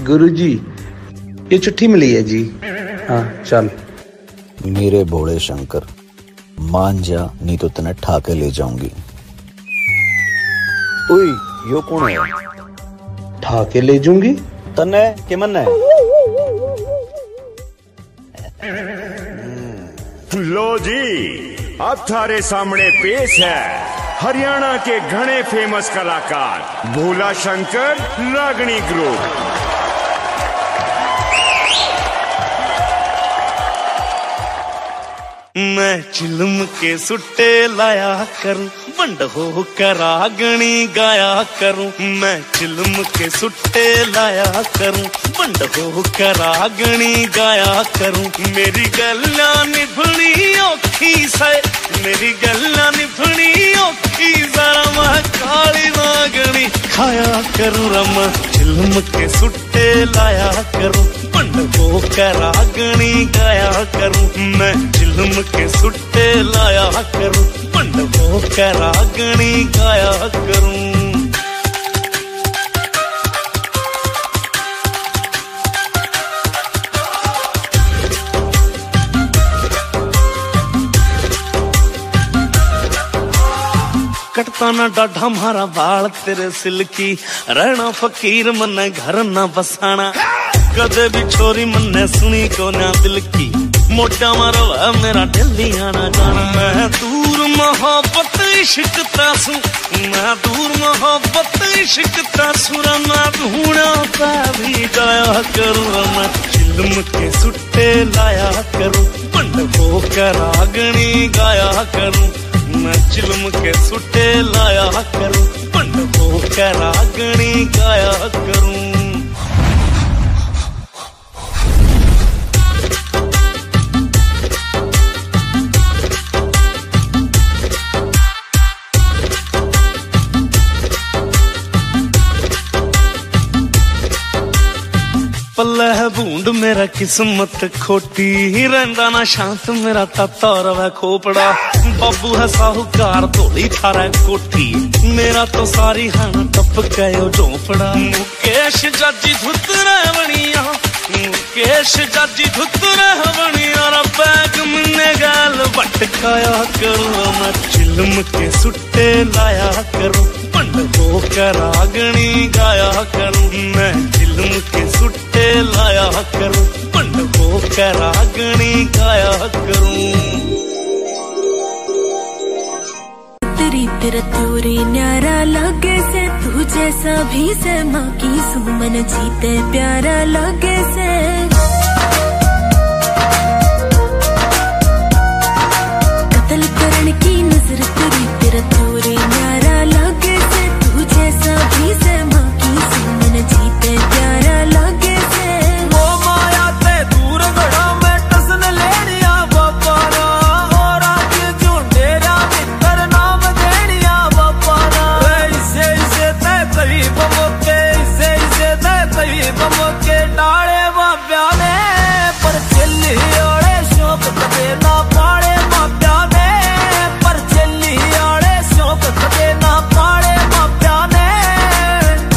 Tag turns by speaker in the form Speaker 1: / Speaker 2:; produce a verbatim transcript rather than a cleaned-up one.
Speaker 1: गुरुजी ये चिट्ठी मिली है जी। हाँ चल।
Speaker 2: मेरे भोले शंकर मान जा, नहीं तो तने ठाके ले जाऊंगी। ओए यो कौन है?
Speaker 1: ठाके ले जाऊंगी
Speaker 2: तने के मन है?
Speaker 3: लो जी, अब थारे सामने पेश है हरियाणा के घने फेमस कलाकार भोला शंकर रागनी ग्रुप।
Speaker 4: मैं चिलम के सुट्टे लाया करूं, बंड हो कर रागनी गाया करूं। मैं चिलम के सुट्टे लाया करूं, बंड हो कर रागनी गाया करूं। मेरी गल्ला निभनी औखी से, मेरी गल्ला निभनी औखी जरा मैं काली रागनी खाया करूं। रम चिलम के सुट्टे लाया करूं, बंड हो कर रागनी गाया करूं। मैं चिलम के सुट्टे लाया करूं, बंड हो कर रागनी गाया करूं। कटता ना डाढ़ा मारा बाल तेरे सिल्की, रहना फकीर मन्ने घर ना बसाना। कदे भी छोरी मन्ने सुनी को ना दिल की, मोटा मारवा मेरा दिल्ली आना जाना। मैं दूर मोहब्बत इश्क तासू, मैं दूर मोहब्बत इश्क तासू। मैं ढूंढा पा भी गाया करूँ, मैं चिलम के सुट्टे लाया करूँ, बंड हो कर रागनी गाया करूँ। मैं चिलम के सुट्टे लाया करूं, बंड हो कर रागनी गाया करूं। पल्ले है बूंद मेरा किस्मत खोटी, रहंदा ना शांत मेरा ताता रवै खोपड़ा। बाबू है साहूकार धोली थारा कोठी, मेरा तो सारी हाना टप गयो झोपड़ा। मुकेश जाजी धुत रहवनिया, मुकेश जाजी धुत रहवनिया। रा बैग मन्ने गाल भटकाया करूं, मैं चिलम के सुट्टे लाया करूं, बंड हो कर रागनी गाया करूं। मैं चिलम के सुट्टे लाया करूं, बंड हो कर रागनी गाया करूं।
Speaker 5: तेरी तेरा त्योरी न्यारा लगे से, तू जैसा भी से माँ की सुमन जीते प्यारा लगे से। कत्ल करण की नजर तेरी तेरा त्योरी न्यारा लगे से, तू जैसा भी से माँ की सुमन जीते प्यारा लगे से।
Speaker 6: वो माया ते दूर गड़ा में टसन लेनिया बापारा, और आज झुंडेरा मित्र नाम देनिया बापारा। इसे इसे ते तई बमोके, इसे इसे ते तई बमोके डाले बाब्या ने पर चली